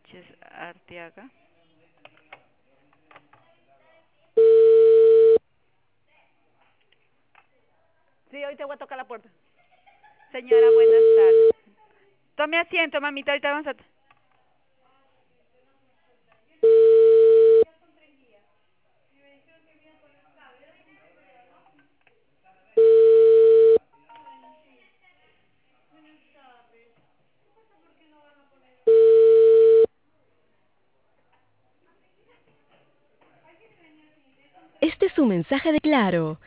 Sánchez Arteaga. Sí, hoy te voy a tocar la puerta. Señora, buenas tardes. Tome asiento, mamita, ahorita vamos a... Este es un mensaje de Claro.